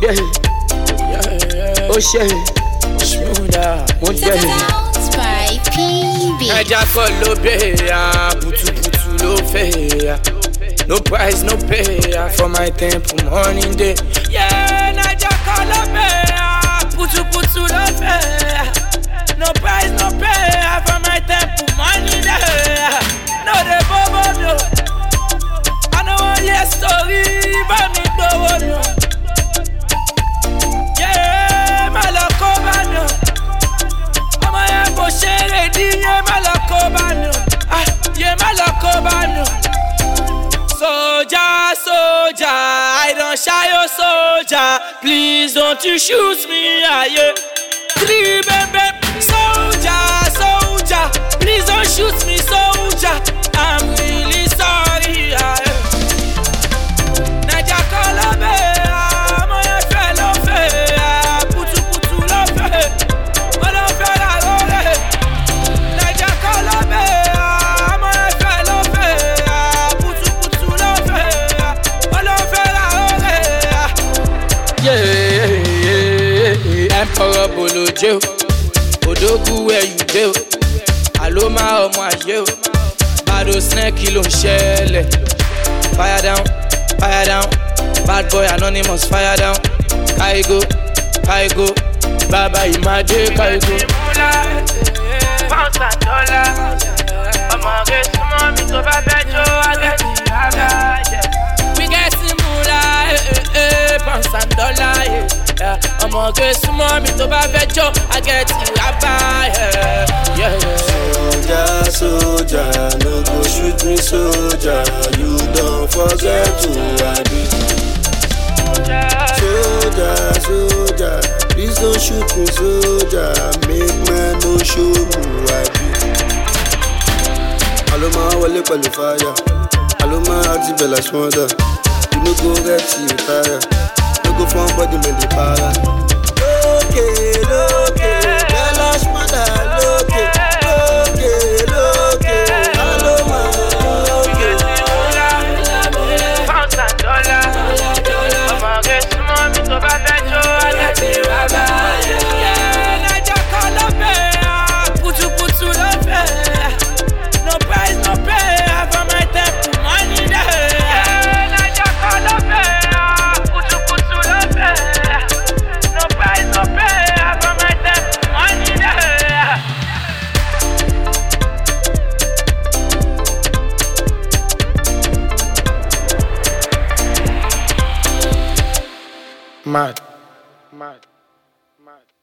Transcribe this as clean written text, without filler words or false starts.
yeah, oh shit, smoother, one day. By PB. Naija call lo pay, putu putu lo pay. No price, no pay for my temple morning day. Yeah, Naija call lo pay, putu putu lo pay. No price, no pay for my temple morning day. No dey bobo no, I know one year story, but me don't know. Yeah, my love over no. Yeah, my love, soldier, soldier, I don't shy your soldier. Please don't you shoot me, yeah. Three baby, soldier, soldier, please don't shoot me, soldier. I'm really sorry, yeah. Naija call lo pay, mo ye fe lo fe, putu putu lo fe, mo lo fe la rore. Naija call lo pay, mo ye fe lo fe, putu putu lo fe, mo lo fe la rore. Yeah, Emperor Bolojo, Odogu where you do? Aloma omo aye o, bado snake ló ń ṣẹlẹ̀. Fire down, fire down, bad boy anonymous fire down. Kaigo, Kaigo, Baba Imade Kaigo. Pounds and dollars, ọmọ rẹ̀ súnmọ́ mi tó bá fẹ́ jó agẹ́tì rárá. We get moolah, pounds and dollars, ọmọ rẹ̀ súnmọ́ mi tó bá fẹ́ jó agẹ́tì rárá. Soldier, soldier, no go shoot me, soldier. You don't forget who I be. Soldier, soldier, please don't shoot me, soldier. Make man no show who I be. Aloma wale pẹ̀lú fire, Aloma àti bella smother. You no go get you tire, no go fun body man dey para. Okay, okay, bella smother, okay. Mad, mad, mad.